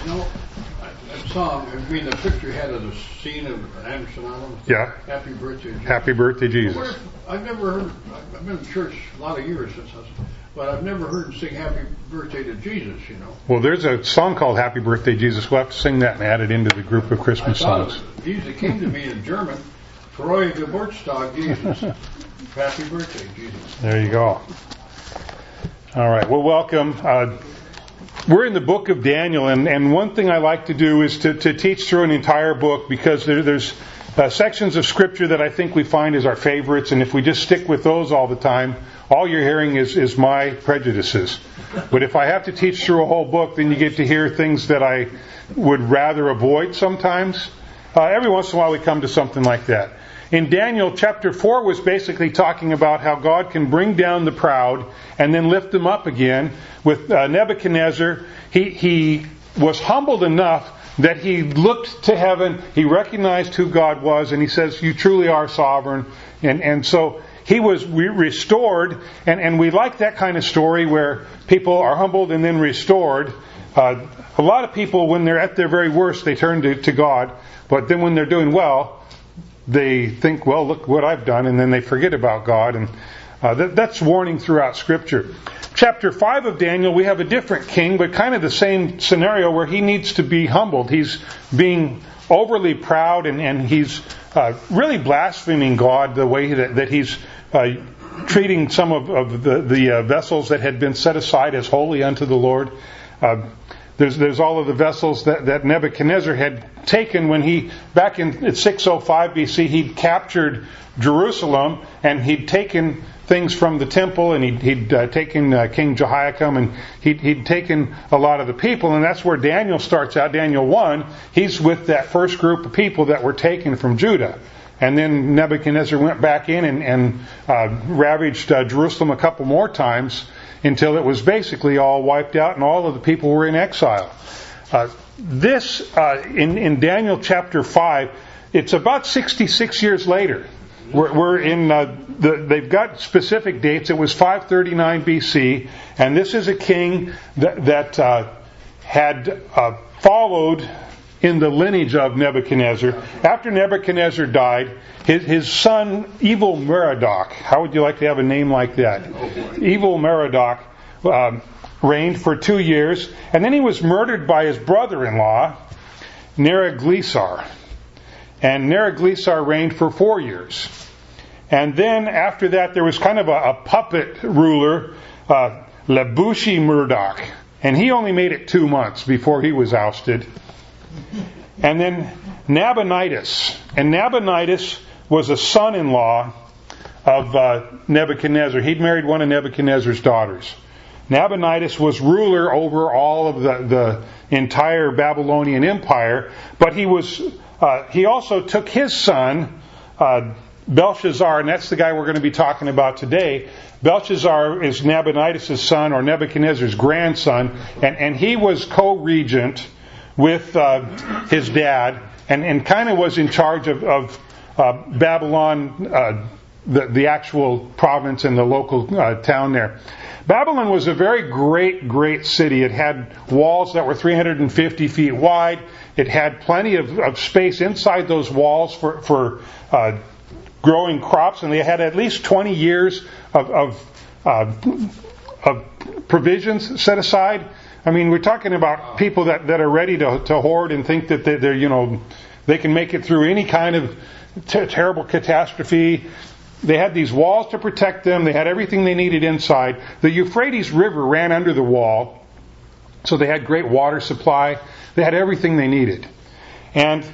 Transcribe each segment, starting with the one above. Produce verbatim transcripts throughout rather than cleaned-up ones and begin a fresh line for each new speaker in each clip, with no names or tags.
No, that song, I mean, the picture had of the scene of Anderson Island.
Yeah.
Happy Birthday, Jesus.
Happy Birthday, Jesus.
If, I've never heard, I've been in church a lot of years since I was, but I've never heard him sing Happy Birthday to Jesus, you know.
Well, there's a song called Happy Birthday, Jesus. We'll have to sing that and add it into the group of Christmas songs.
It usually came to me in German, Freue Geburtstag, Jesus. Happy Birthday, Jesus.
There you go. All right. Well, welcome. Uh, we're in the book of Daniel, and, and one thing I like to do is to, to teach through an entire book, because there, there's uh, sections of Scripture that I think we find as our favorites, and if we just stick with those all the time, all you're hearing is, is my prejudices. But if I have to teach through a whole book, then you get to hear things that I would rather avoid sometimes. Uh, every once in a while we come to something like that. In Daniel, chapter four was basically talking about how God can bring down the proud and then lift them up again. With uh, Nebuchadnezzar, he, he was humbled enough that he looked to heaven, he recognized who God was, and he says, "You truly are sovereign." And, and so he was re- restored, and, and we like that kind of story where people are humbled and then restored. Uh, a lot of people, when they're at their very worst, they turn to, to God, but then when they're doing well, they think, well, look what I've done, and then they forget about God, and uh, that, that's warning throughout Scripture. Chapter five of Daniel, we have a different king, but kind of the same scenario where he needs to be humbled. He's being overly proud, and, and he's uh, really blaspheming God the way that, that he's uh, treating some of, of the, the uh, vessels that had been set aside as holy unto the Lord. Uh, There's there's all of the vessels that, that Nebuchadnezzar had taken when he, back in six oh five B C, he'd captured Jerusalem, and he'd taken things from the temple, and he'd, he'd uh, taken uh, King Jehoiakim, and he'd, he'd taken a lot of the people, and that's where Daniel starts out. Daniel one, he's with that first group of people that were taken from Judah. And then Nebuchadnezzar went back in and, and uh, ravaged uh, Jerusalem a couple more times, until it was basically all wiped out and all of the people were in exile. Uh, this, uh, in, in Daniel chapter five, it's about sixty-six years later. We're, we're in, uh, the, they've got specific dates. It was five thirty-nine B C, and this is a king that, that uh, had uh, followed in the lineage of Nebuchadnezzar. After Nebuchadnezzar died, his, his son, Evil Merodach, how would you like to have a name like that? Oh, Evil Merodach um, reigned for two years, and then he was murdered by his brother-in-law, Neriglissar. And Neriglissar reigned for four years. And then after that, there was kind of a, a puppet ruler, uh, Nebuchadnezzar, and he only made it two months before he was ousted. And then Nabonidus. And Nabonidus was a son-in-law of uh, Nebuchadnezzar. He'd married one of Nebuchadnezzar's daughters. Nabonidus was ruler over all of the, the entire Babylonian Empire, but he was uh, he also took his son, uh, Belshazzar, and that's the guy we're going to be talking about today. Belshazzar is Nabonidus' son, or Nebuchadnezzar's grandson, and, and he was co-regent with uh, his dad, and, and kind of was in charge of, of uh, Babylon, uh, the, the actual province and the local uh, town there. Babylon was a very great, great city. It had walls that were three hundred fifty feet wide. It had plenty of, of space inside those walls for, for uh, growing crops, and they had at least twenty years of, of, uh, of provisions set aside. I mean, we're talking about people that, that are ready to, to hoard and think that they're, they're, you know, they can make it through any kind of ter- terrible catastrophe. They had these walls to protect them. They had everything they needed inside. The Euphrates River ran under the wall, so they had great water supply. They had everything they needed. And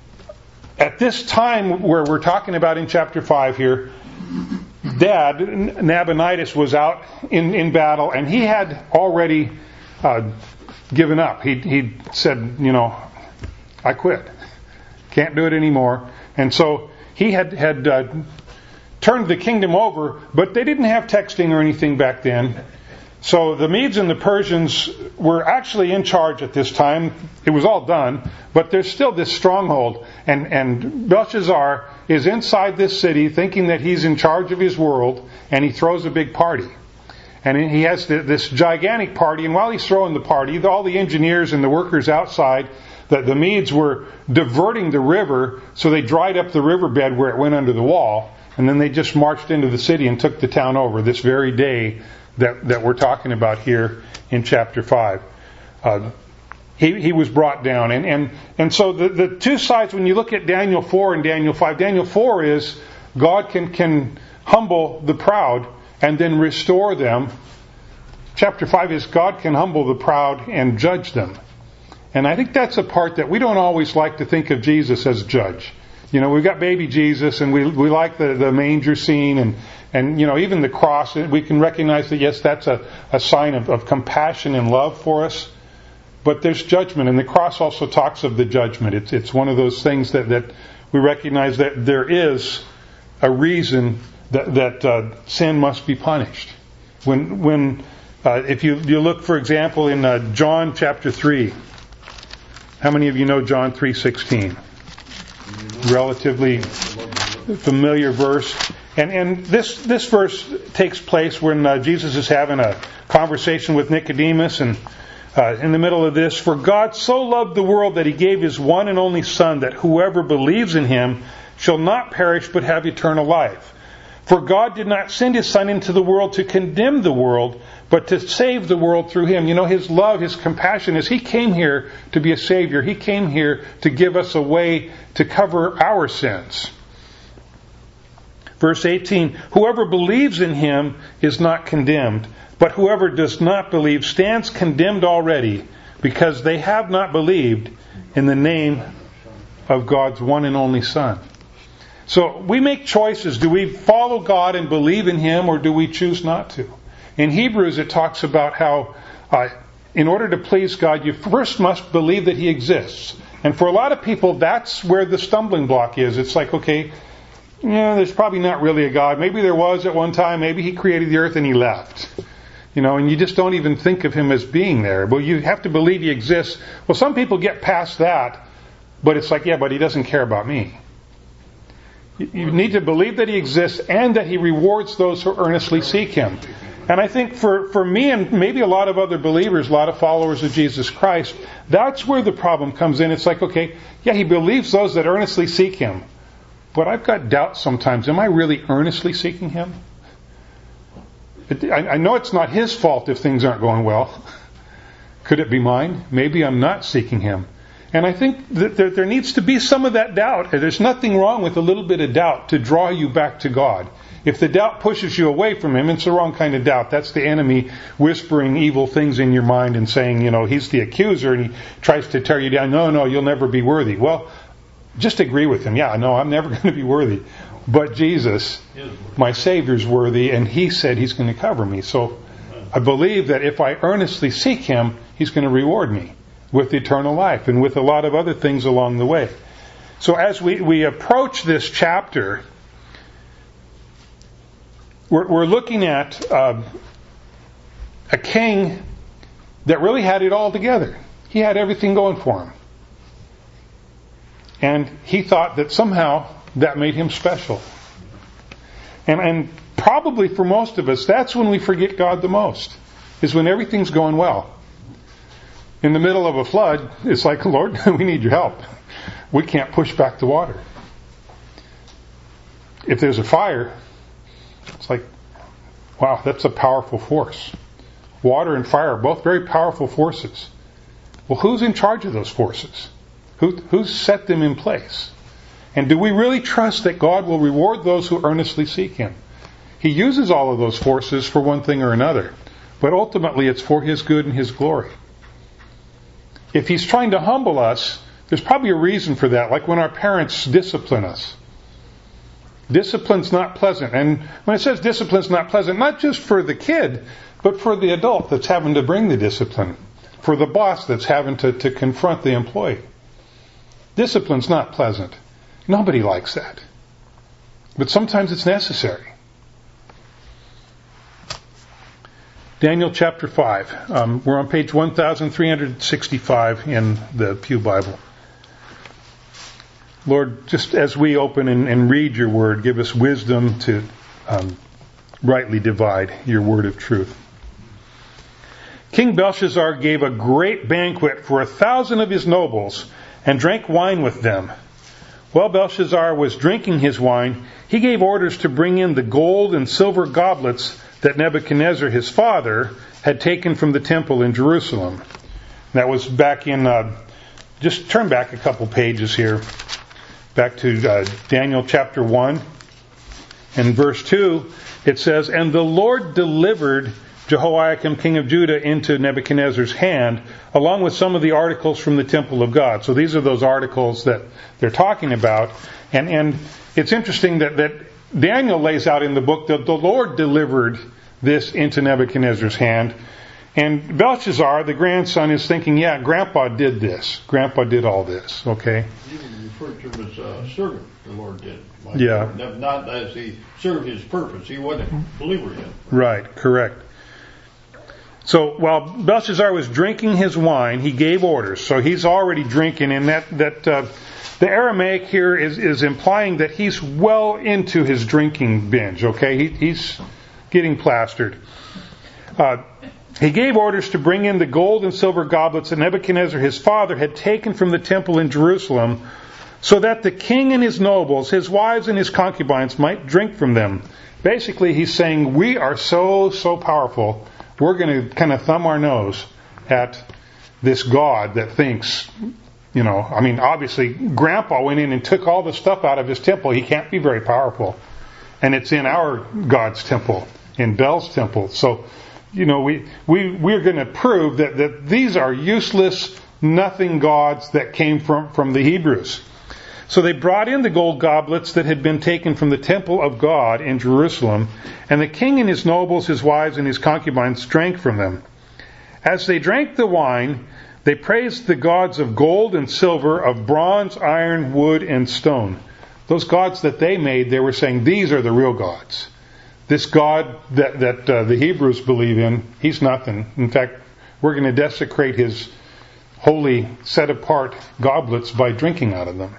at this time where we're talking about in chapter five here, Dad, Nabonidus, was out in, in battle, and he had already uh, given up. He he said, you know, I quit. Can't do it anymore. And so he had had uh, turned the kingdom over, but they didn't have texting or anything back then. So the Medes and the Persians were actually in charge at this time. It was all done, but there's still this stronghold. And, and Belshazzar is inside this city thinking that he's in charge of his world, and he throws a big party. And he has this gigantic party, and while he's throwing the party, all the engineers and the workers outside, the, the Medes were diverting the river, so they dried up the riverbed where it went under the wall, and then they just marched into the city and took the town over this very day that, that we're talking about here in chapter five. Uh, he, he was brought down. And, and, and so the, the two sides, when you look at Daniel four and Daniel five, Daniel four is God can, can humble the proud and then restore them. Chapter five is God can humble the proud and judge them. And I think that's a part that we don't always like to think of Jesus as judge. You know, we've got baby Jesus, and we we like the, the manger scene, and, and, you know, even the cross. We can recognize that, yes, that's a, a sign of, of compassion and love for us. But there's judgment, and the cross also talks of the judgment. It's it's one of those things that, that we recognize that there is a reason that, that uh, sin must be punished. When when uh, if you you look, for example, in uh, John chapter three. How many of you know John three sixteen? Relatively familiar verse. And and this this verse takes place when uh, Jesus is having a conversation with Nicodemus, and uh, in the middle of this, for God so loved the world that He gave His one and only Son, that whoever believes in Him shall not perish but have eternal life. For God did not send His Son into the world to condemn the world, but to save the world through Him. You know, His love, His compassion is He came here to be a Savior. He came here to give us a way to cover our sins. Verse eighteen, whoever believes in Him is not condemned, but whoever does not believe stands condemned already, because they have not believed in the name of God's one and only Son. So we make choices. Do we follow God and believe in Him, or do we choose not to? In Hebrews it talks about how uh, in order to please God, you first must believe that He exists. And for a lot of people, that's where the stumbling block is. It's like, okay, yeah, there's probably not really a God. Maybe there was at one time. Maybe He created the earth and He left. You know, and you just don't even think of Him as being there. Well, you have to believe He exists. Well, some people get past that, but it's like, yeah, but He doesn't care about me. You need to believe that He exists and that He rewards those who earnestly seek Him. And I think for, for me and maybe a lot of other believers, a lot of followers of Jesus Christ, that's where the problem comes in. It's like, okay, yeah, He believes those that earnestly seek Him. But I've got doubts sometimes. Am I really earnestly seeking Him? It, I, I know it's not His fault if things aren't going well. Could it be mine? Maybe I'm not seeking Him. And I think that there, there needs to be some of that doubt. There's nothing wrong with a little bit of doubt to draw you back to God. If the doubt pushes you away from Him, it's the wrong kind of doubt. That's the enemy whispering evil things in your mind and saying, you know, he's the accuser and he tries to tear you down. No, no, you'll never be worthy. Well, just agree with him. Yeah, no, I'm never going to be worthy. But Jesus, my Savior's worthy, and He said He's going to cover me. So I believe that if I earnestly seek Him, He's going to reward me with eternal life and with a lot of other things along the way. So as we, we approach this chapter, we're, we're looking at uh, a king that really had it all together. He had everything going for him. And he thought that somehow that made him special. And, and probably for most of us, that's when we forget God the most, is when everything's going well. In the middle of a flood, it's like, Lord, we need your help. We can't push back the water. If there's a fire, it's like, wow, that's a powerful force. Water and fire are both very powerful forces. Well, who's in charge of those forces? Who, who's set them in place? And do we really trust that God will reward those who earnestly seek Him? He uses all of those forces for one thing or another, but ultimately it's for His good and His glory. If He's trying to humble us, there's probably a reason for that, like when our parents discipline us. Discipline's not pleasant. And when it says discipline's not pleasant, not just for the kid, but for the adult that's having to bring the discipline. For the boss that's having to, to confront the employee. Discipline's not pleasant. Nobody likes that. But sometimes it's necessary. Daniel chapter five. Um, we're on page one thousand three hundred sixty-five in the Pew Bible. Lord, just as we open and, and read your word, give us wisdom to um, rightly divide your word of truth. King Belshazzar gave a great banquet for a thousand of his nobles and drank wine with them. While Belshazzar was drinking his wine, he gave orders to bring in the gold and silver goblets that Nebuchadnezzar, his father, had taken from the temple in Jerusalem. That was back in, uh, just turn back a couple pages here, back to uh, Daniel chapter one. In verse two, it says, "And the Lord delivered Jehoiakim, king of Judah, into Nebuchadnezzar's hand, along with some of the articles from the temple of God." So these are those articles that they're talking about. And and it's interesting that, that Daniel lays out in the book that the Lord delivered this into Nebuchadnezzar's hand. And Belshazzar, the grandson, is thinking, yeah, Grandpa did this. Grandpa did all this, okay?
Even referred to him as a servant, the Lord did. Like,
Yeah.
Not as he served his purpose. He wasn't a believer yet.
Right, correct. So while Belshazzar was drinking his wine, he gave orders. So he's already drinking, and that that uh, the Aramaic here is, is implying that he's well into his drinking binge. Okay, he, he's getting plastered. Uh, he gave orders to bring in the gold and silver goblets that Nebuchadnezzar, his father, had taken from the temple in Jerusalem, so that the king and his nobles, his wives and his concubines, might drink from them. Basically, he's saying, we are so, so powerful, we're going to kind of thumb our nose at this God that thinks, you know, I mean, obviously, Grandpa went in and took all the stuff out of his temple. He can't be very powerful. And it's in our God's temple, in Bel's temple. So, you know, we, we, we're going to prove that, that these are useless, nothing gods that came from, from the Hebrews. So they brought in the gold goblets that had been taken from the temple of God in Jerusalem, and the king and his nobles, his wives, and his concubines drank from them. As they drank the wine, they praised the gods of gold and silver, of bronze, iron, wood, and stone. Those gods that they made, they were saying, these are the real gods. This God that, that uh, the Hebrews believe in, he's nothing. In fact, we're going to desecrate his holy, set-apart goblets by drinking out of them.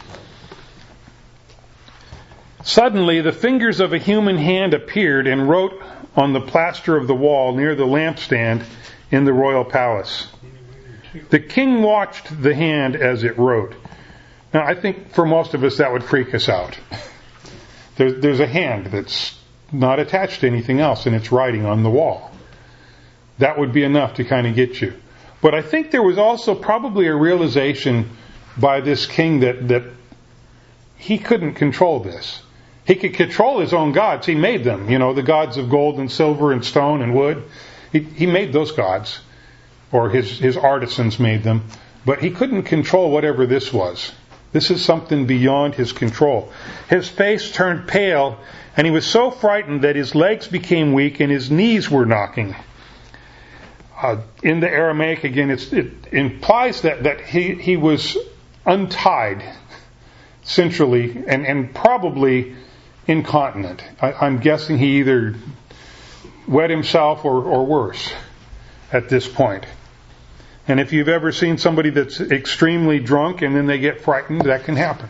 Suddenly, the fingers of a human hand appeared and wrote on the plaster of the wall near the lampstand in the royal palace. The king watched the hand as it wrote. Now, I think for most of us that would freak us out. There's, there's a hand that's not attached to anything else, and it's writing on the wall. That would be enough to kind of get you. But I think there was also probably a realization by this king that, that he couldn't control this. He could control his own gods. He made them. You know, the gods of gold and silver and stone and wood. He, he made those gods. Or his, his artisans made them. But he couldn't control whatever this was. This is something beyond his control. His face turned pale, and he was so frightened that his legs became weak and his knees were knocking. Uh, in the Aramaic, again, it's, it implies that, that he, he was untied centrally and, and probably incontinent. I, I'm guessing he either wet himself or, or worse at this point. And if you've ever seen somebody that's extremely drunk and then they get frightened, that can happen.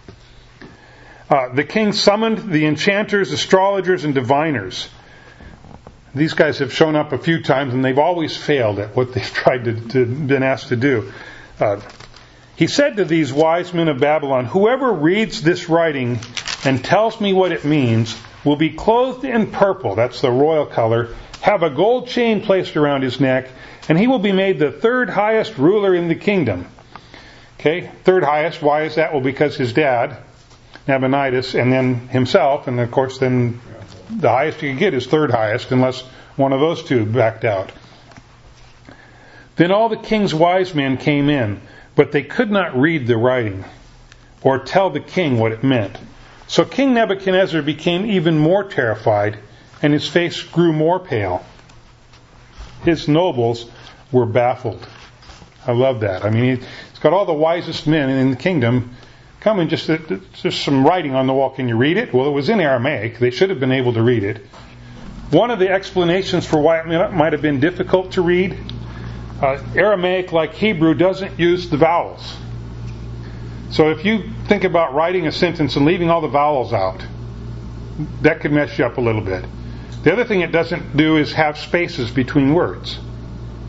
Uh, the king summoned the enchanters, astrologers, and diviners. These guys have shown up a few times and they've always failed at what they've tried to, to been asked to do. Uh, he said to these wise men of Babylon, "Whoever reads this writing and tells me what it means will be clothed in purple," that's the royal color, "have a gold chain placed around his neck, and he will be made the third highest ruler in the kingdom." Okay, third highest. Why is that? Well, because his dad, Nabonidus, and then himself, and of course then the highest you could get is third highest, unless one of those two backed out. Then all the king's wise men came in, but they could not read the writing or tell the king what it meant. So King Nebuchadnezzar became even more terrified, and his face grew more pale. His nobles were baffled. I love that. I mean, he's got all the wisest men in the kingdom coming, just, just some writing on the wall. Can you read it? Well, it was in Aramaic. They should have been able to read it. One of the explanations for why it might have been difficult to read, uh, Aramaic, like Hebrew, doesn't use the vowels. So if you think about writing a sentence and leaving all the vowels out, that could mess you up a little bit. The other thing it doesn't do is have spaces between words.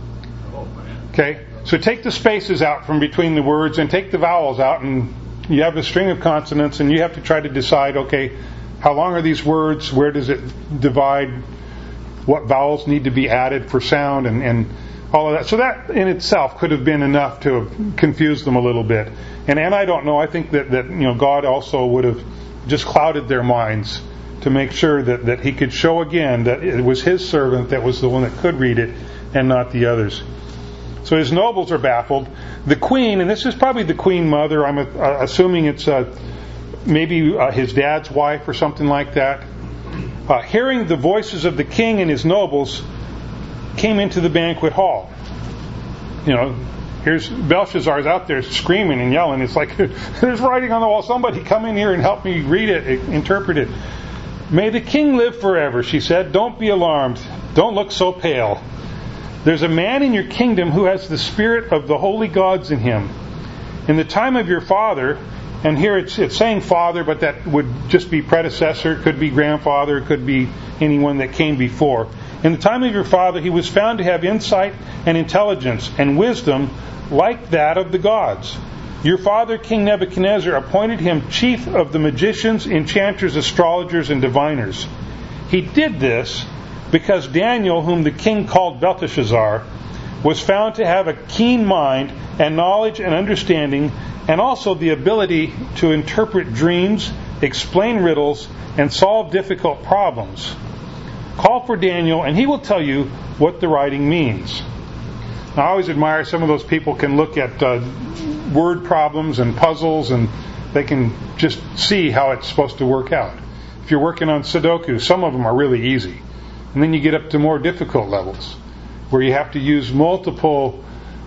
Okay? So take the spaces out from between the words and take the vowels out, and you have a string of consonants, and you have to try to decide, okay, how long are these words? Where does it divide? What vowels need to be added for sound, and, and all of that. So that in itself could have been enough to have confused them a little bit. And and I don't know. I think that, that you know God also would have just clouded their minds to make sure that, that He could show again that it was His servant that was the one that could read it and not the others. So His nobles are baffled. The queen, and this is probably the queen mother. I'm uh, assuming it's uh, maybe uh, his dad's wife or something like that. Uh, hearing the voices of the king and his nobles, came into the banquet hall. You know, here's Belshazzar's out there screaming and yelling. It's like, there's writing on the wall. Somebody come in here and help me read it, interpret it. May the king live forever, she said. Don't be alarmed. Don't look so pale. There's a man in your kingdom who has the spirit of the holy gods in him. In the time of your father, and here it's, it's saying father, but that would just be predecessor, it could be grandfather, it could be anyone that came before. In the time of your father, he was found to have insight and intelligence and wisdom like that of the gods. Your father, King Nebuchadnezzar, appointed him chief of the magicians, enchanters, astrologers, and diviners. He did this because Daniel, whom the king called Belteshazzar, was found to have a keen mind and knowledge and understanding, and also the ability to interpret dreams, explain riddles, and solve difficult problems. Call for Daniel, and he will tell you what the writing means. Now, I always admire some of those people can look at uh, word problems and puzzles, and they can just see how it's supposed to work out. If you're working on Sudoku, some of them are really easy. And then you get up to more difficult levels, where you have to use multiple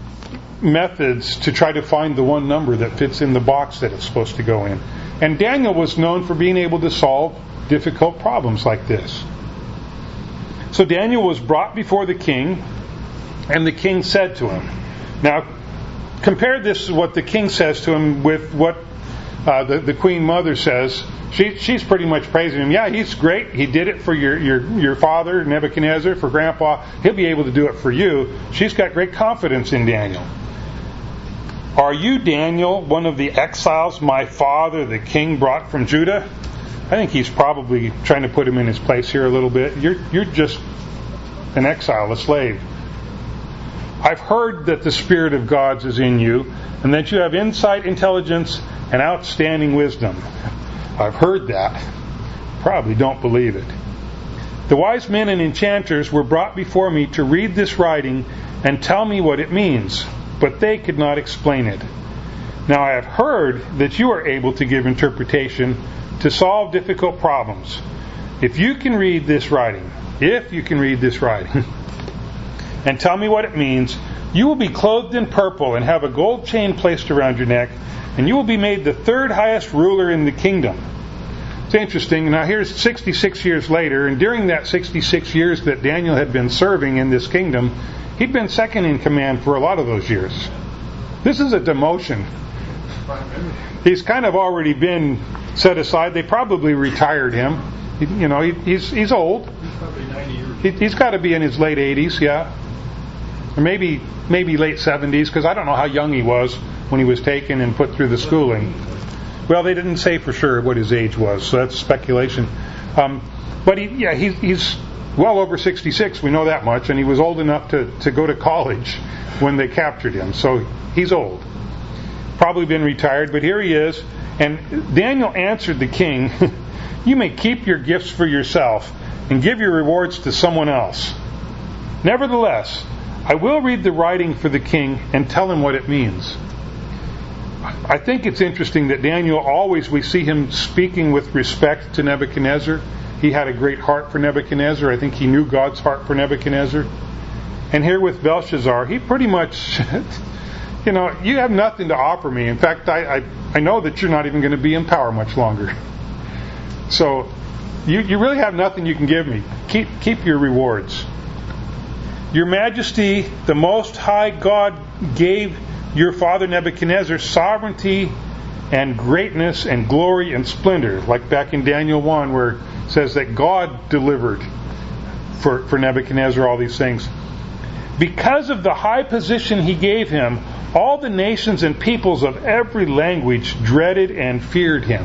methods to try to find the one number that fits in the box that it's supposed to go in. And Daniel was known for being able to solve difficult problems like this. So Daniel was brought before the king, and the king said to him. Now, compare this, what the king says to him, with what uh, the, the queen mother says. She, she's pretty much praising him. Yeah, he's great. He did it for your, your, your father, Nebuchadnezzar, for grandpa. He'll be able to do it for you. She's got great confidence in Daniel. Are you, Daniel, one of the exiles my father, the king, brought from Judah? I think he's probably trying to put him in his place here a little bit. You're, you're just an exile, a slave. I've heard that the Spirit of God's is in you, and that you have insight, intelligence, and outstanding wisdom. I've heard that. Probably don't believe it. The wise men and enchanters were brought before me to read this writing and tell me what it means, but they could not explain it. Now I have heard that you are able to give interpretation to solve difficult problems. If you can read this writing, if you can read this writing, and tell me what it means, you will be clothed in purple and have a gold chain placed around your neck, and you will be made the third highest ruler in the kingdom. It's interesting. Now here's sixty-six years later, and during that sixty-six years that Daniel had been serving in this kingdom, he'd been second in command for a lot of those years. This is a demotion. He's kind of already been set aside. They probably retired him. You know, he, he's he's old.
He's probably ninety years.
He, he's got to be in his late eighties, yeah. Or maybe maybe late seventies, because I don't know how young he was when he was taken and put through the schooling. Well, they didn't say for sure what his age was, so that's speculation. Um, but he, yeah, he, he's well over sixty-six, we know that much, and he was old enough to, to go to college when they captured him. So he's old. Probably been retired, but here he is. And Daniel answered the king, you may keep your gifts for yourself and give your rewards to someone else. Nevertheless, I will read the writing for the king and tell him what it means. I think it's interesting that Daniel always, we see him speaking with respect to Nebuchadnezzar. He had a great heart for Nebuchadnezzar. I think he knew God's heart for Nebuchadnezzar. And here with Belshazzar, he pretty much, you know, you have nothing to offer me. In fact, I, I, I know that you're not even going to be in power much longer. So you, you really have nothing you can give me. Keep, keep your rewards. Your Majesty, the Most High God gave your father Nebuchadnezzar sovereignty and greatness and glory and splendor, like back in Daniel one where it says that God delivered for, for Nebuchadnezzar all these things. Because of the high position he gave him, all the nations and peoples of every language dreaded and feared him.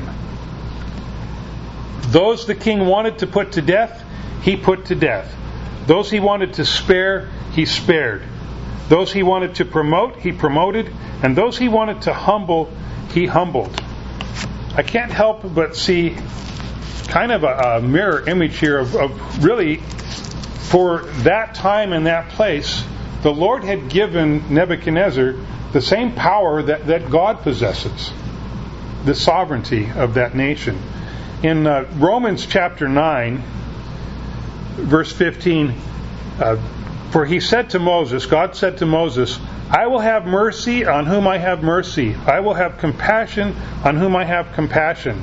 Those the king wanted to put to death, he put to death. Those he wanted to spare, he spared. Those he wanted to promote, he promoted. And those he wanted to humble, he humbled. I can't help but see kind of a, a mirror image here of, of really, for that time and that place, the Lord had given Nebuchadnezzar the same power that, that God possesses, the sovereignty of that nation. In uh, Romans chapter nine, verse fifteen, uh, for he said to Moses, God said to Moses, I will have mercy on whom I have mercy. I will have compassion on whom I have compassion.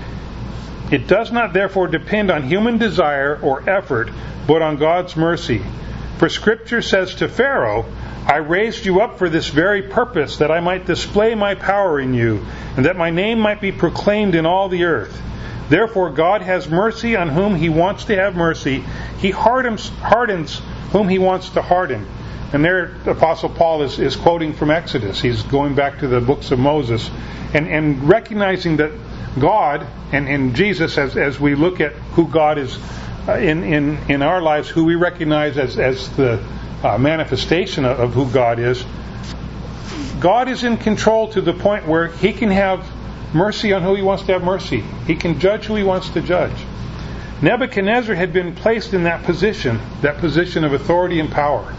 It does not therefore depend on human desire or effort, but on God's mercy. For Scripture says to Pharaoh, I raised you up for this very purpose, that I might display my power in you, and that my name might be proclaimed in all the earth. Therefore God has mercy on whom He wants to have mercy. He hardens, hardens whom He wants to harden. And there Apostle Paul is, is quoting from Exodus. He's going back to the books of Moses and, and recognizing that God and, and Jesus, as, as we look at who God is uh, in, in, in our lives, who we recognize as, as the uh, manifestation of, of who God is, God is in control to the point where He can have mercy on who He wants to have mercy. He can judge who He wants to judge. Nebuchadnezzar had been placed in that position, that position of authority and power.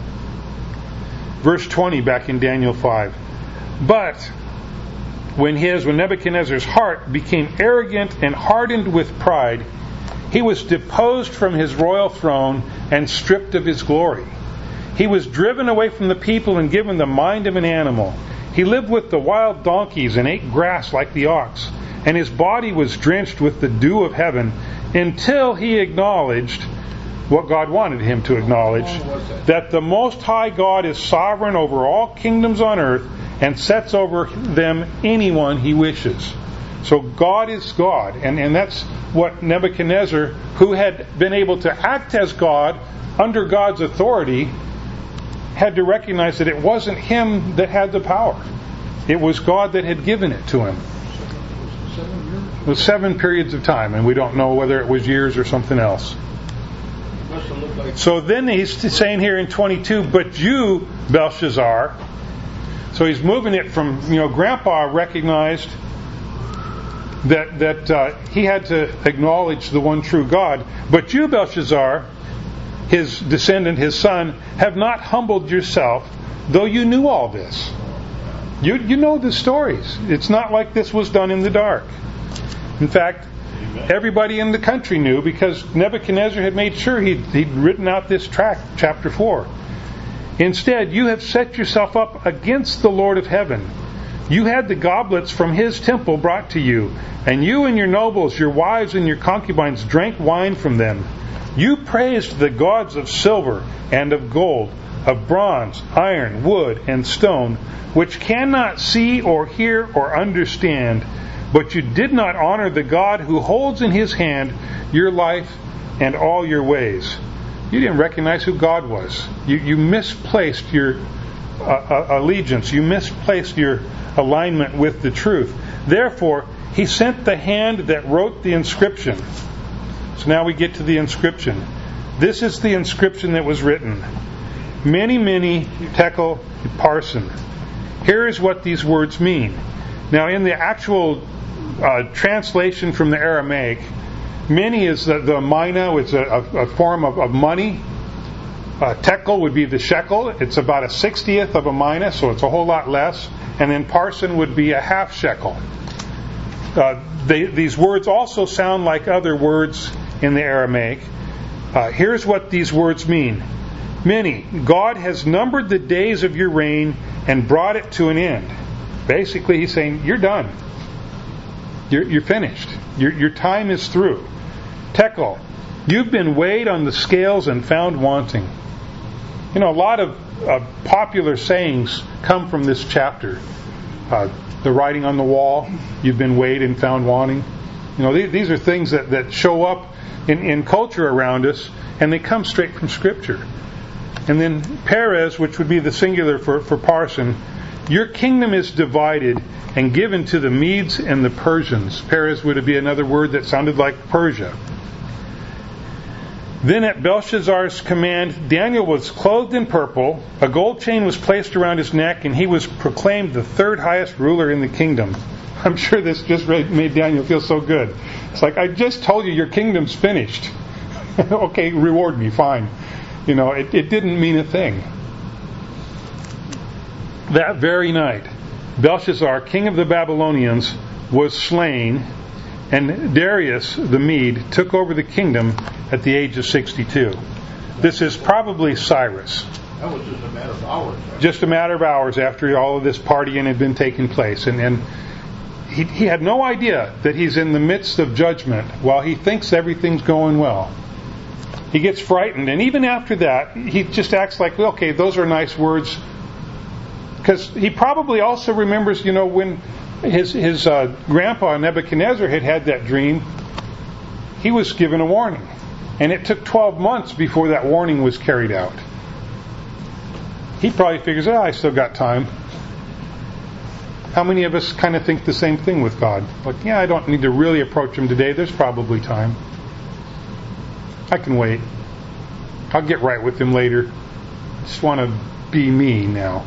Verse twenty back in Daniel five. But when his, when Nebuchadnezzar's heart became arrogant and hardened with pride, he was deposed from his royal throne and stripped of his glory. He was driven away from the people and given the mind of an animal. He lived with the wild donkeys and ate grass like the ox, and his body was drenched with the dew of heaven, until he acknowledged what God wanted him to acknowledge, that the Most High God is sovereign over all kingdoms on earth and sets over them anyone He wishes. So God is God, and, and that's what Nebuchadnezzar, who had been able to act as God under God's authority, had to recognize that it wasn't him that had the power. It was God that had given it to him. It was seven periods of time, and we don't know whether it was years or something else. So then he's saying here in twenty-two, but you, Belshazzar, so he's moving it from, you know, Grandpa recognized that that uh, he had to acknowledge the one true God, but you, Belshazzar, his descendant, his son, have not humbled yourself, though you knew all this. You you know the stories. It's not like this was done in the dark. In fact, everybody in the country knew, because Nebuchadnezzar had made sure he'd, he'd written out this tract, chapter four. Instead, you have set yourself up against the Lord of heaven. You had the goblets from His temple brought to you, and you and your nobles, your wives and your concubines drank wine from them. You praised the gods of silver and of gold, of bronze, iron, wood, and stone, which cannot see or hear or understand, but you did not honor the God who holds in His hand your life and all your ways. You didn't recognize who God was. You, you misplaced your uh, uh, allegiance. You misplaced your alignment with the truth. Therefore, He sent the hand that wrote the inscription. So now we get to the inscription. This is the inscription that was written. Mene, mene, tekel, parsin. Here is what these words mean. Now, in the actual uh, translation from the Aramaic, mene is the, the mina, it's a, a, a form of, of money. Uh, tekel would be the shekel. It's about a sixtieth of a mina, so it's a whole lot less. And then parsin would be a half shekel. Uh, they, these words also sound like other words in the Aramaic. Uh, here's what these words mean. Mene, God has numbered the days of your reign and brought it to an end. Basically, He's saying, you're done. You're, you're finished. Your, your time is through. Tekel, you've been weighed on the scales and found wanting. You know, a lot of uh, popular sayings come from this chapter. Uh, the writing on the wall, you've been weighed and found wanting. You know, these, these are things that, that show up in, in culture around us, and they come straight from Scripture. And then Perez, which would be the singular for, for parson, your kingdom is divided and given to the Medes and the Persians. Perez would be another word that sounded like Persia. Then at Belshazzar's command, Daniel was clothed in purple, a gold chain was placed around his neck, and he was proclaimed the third highest ruler in the kingdom. I'm sure this just made Daniel feel so good. It's like, I just told you your kingdom's finished. Okay, reward me, fine. You know, it, it didn't mean a thing. That very night, Belshazzar, king of the Babylonians, was slain, and Darius the Mede took over the kingdom at the age of sixty-two. This is probably Cyrus.
That was just a matter of hours. Right?
Just a matter of hours after all of this partying had been taking place. And, and he, he had no idea that he's in the midst of judgment while he thinks everything's going well. He gets frightened, and even after that, he just acts like, well, okay, those are nice words. Because he probably also remembers, you know, when his his uh, grandpa Nebuchadnezzar had had that dream, he was given a warning. And it took twelve months before that warning was carried out. He probably figures, oh, I still got time. How many of us kind of think the same thing with God? Like, yeah, I don't need to really approach Him today. There's probably time. I can wait. I'll get right with Him later. I just want to be me now.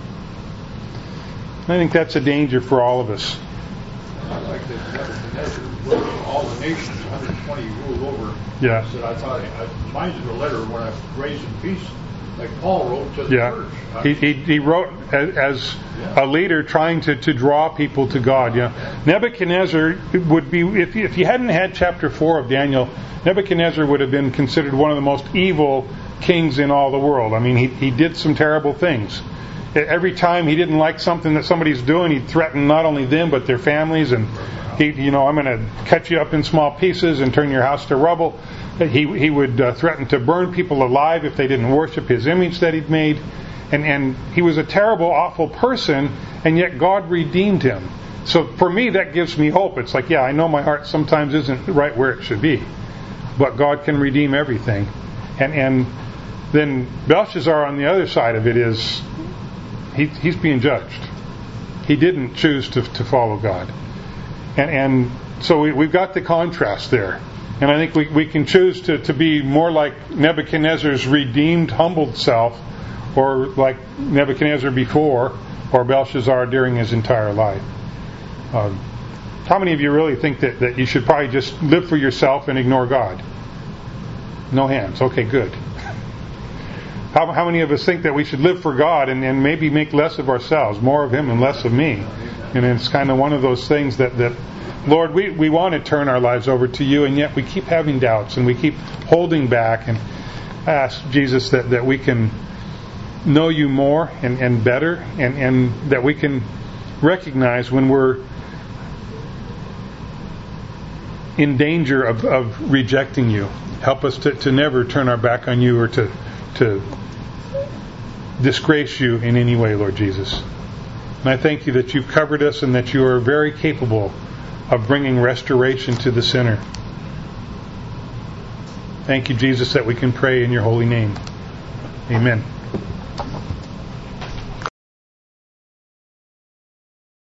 I think that's a danger for all of us.
I like that Nebuchadnezzar ruled all the nations, one hundred twenty ruled over.
Yeah.
So I thought, it reminds me of a letter when I was raised in peace, like Paul wrote to the
Yeah.
church.
He, he, he wrote as, as a leader trying to, to draw people to God. Yeah. Nebuchadnezzar would be, if, if you hadn't had chapter four of Daniel, Nebuchadnezzar would have been considered one of the most evil kings in all the world. I mean, he, he did some terrible things. Every time he didn't like something that somebody's doing, he'd threaten not only them but their families, and he, you know, I'm going to cut you up in small pieces and turn your house to rubble. He he would uh, threaten to burn people alive if they didn't worship his image that he'd made, and and he was a terrible, awful person, and yet God redeemed him. So for me, that gives me hope. It's like, yeah, I know my heart sometimes isn't right where it should be, but God can redeem everything. And and then Belshazzar on the other side of it is, He, he's being judged. He didn't choose to, to follow God. And, and so we, we've got the contrast there. And I think we, we can choose to, to be more like Nebuchadnezzar's redeemed, humbled self, or like Nebuchadnezzar before, or Belshazzar during his entire life. Um, how many of you really think that, that you should probably just live for yourself and ignore God? No hands. Okay, good. How, how many of us think that we should live for God and, and maybe make less of ourselves, more of Him and less of me? And it's kind of one of those things that, that Lord, we, we want to turn our lives over to You, and yet we keep having doubts and we keep holding back. And I ask Jesus that, that we can know You more and, and better, and, and that we can recognize when we're in danger of, of rejecting You. Help us to, to never turn our back on You or to to disgrace You in any way, Lord Jesus. And I thank You that You've covered us and that You are very capable of bringing restoration to the sinner. Thank You, Jesus, that we can pray in Your holy name. Amen.